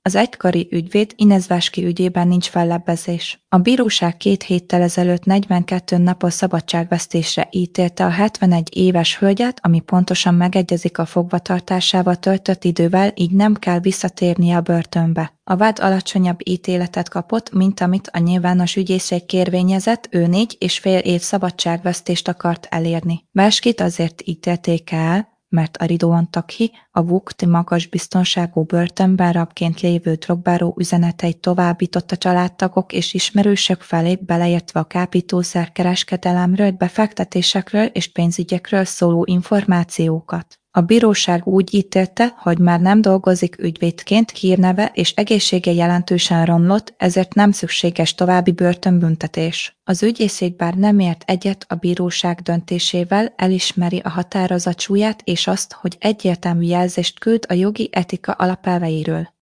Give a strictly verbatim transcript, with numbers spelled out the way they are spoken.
Az egykori ügyvéd Inez Váski ügyében nincs fellebbezés. A bíróság két héttel ezelőtt negyvenkét napos szabadságvesztésre ítélte a hetvenegy éves hölgyet, ami pontosan megegyezik a fogvatartásával töltött idővel, így nem kell visszatérnie a börtönbe. A vád alacsonyabb ítéletet kapott, mint amit a nyilvános ügyészség kérvényezett, ő négy és fél év szabadságvesztést akart elérni. Váskit azért ítélték el, mert a Ridwan Takhi, a Vught magas biztonságú börtönben rabként lévő drogbáró üzeneteit továbbított a családtagok és ismerősök felé, beleértve a kábítószer-kereskedelemről, befektetésekről és pénzügyekről szóló információkat. A bíróság úgy ítélte, hogy már nem dolgozik ügyvédként, hírneve és egészsége jelentősen romlott, ezért nem szükséges további börtönbüntetés. Az ügyészség bár nem ért egyet a bíróság döntésével, elismeri a határozat súlyát és azt, hogy egyértelmű jelzést küld a jogi etika alapelveiről.